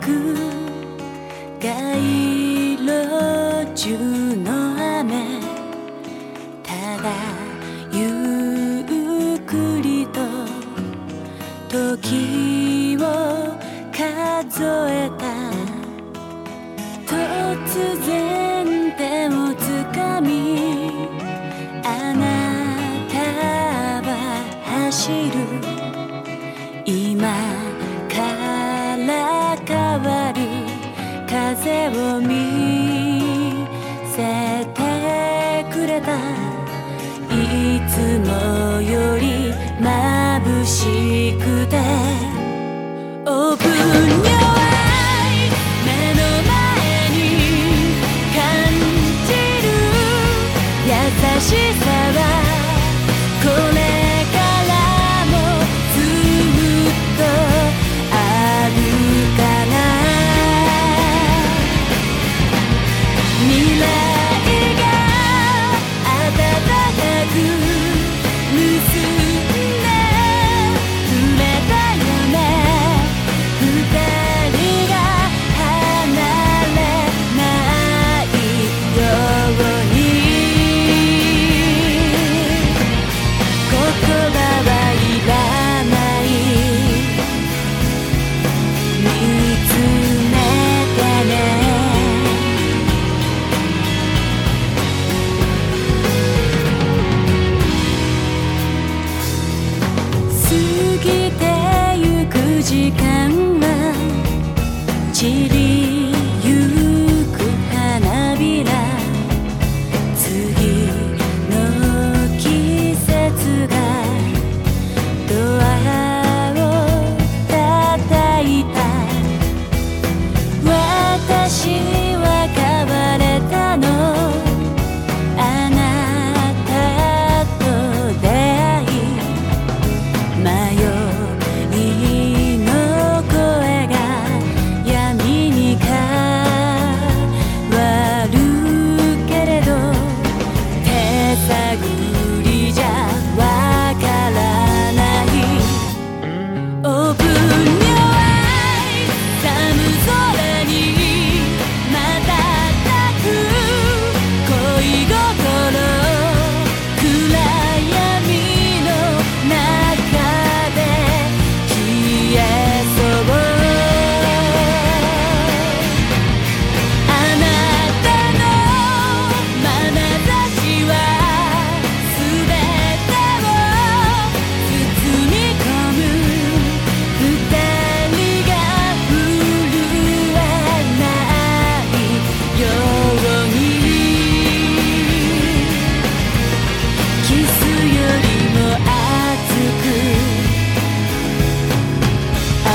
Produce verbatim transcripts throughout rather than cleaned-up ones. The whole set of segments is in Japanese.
く街路中の雨、ただゆっくりと時を数えた。突然手をつかみ、あなたは走る。今から変わる風を見せてくれた。いつもより眩しくて Open your eyes、 目の前に感じる優しさはこれからもずっとあるかな。未来が温かく結んでくれたよね。二人が離れないように。言葉はいらない。見つめてね。過ぎてゆく時間は散りゆく花びら。次の季節がドアを叩いた。私は変われたの。あなたと出会い、迷いの声が闇に変わるけれど、手探りじゃわからない。 Open your eyes、 寒空に瞬く恋心、暗闇の中で消えそう。あなたの眼差しは全てを包み込む。二人が震えないように。キスよりも熱く温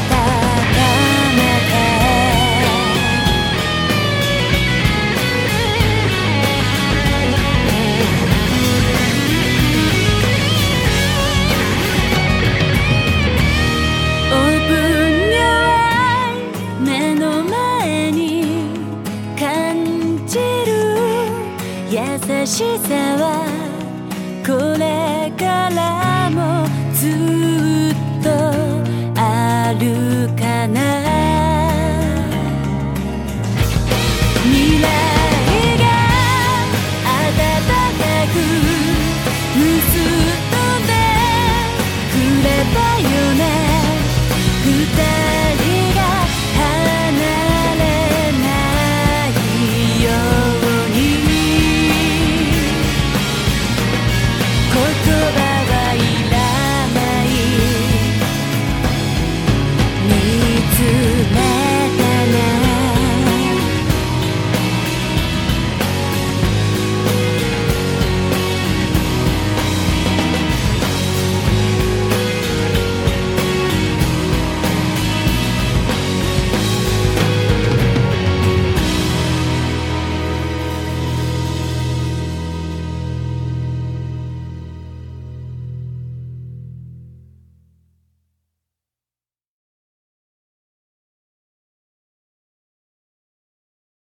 めて。Open your eyes、 目の前に感じる優しさはこれからもずっとあるかな。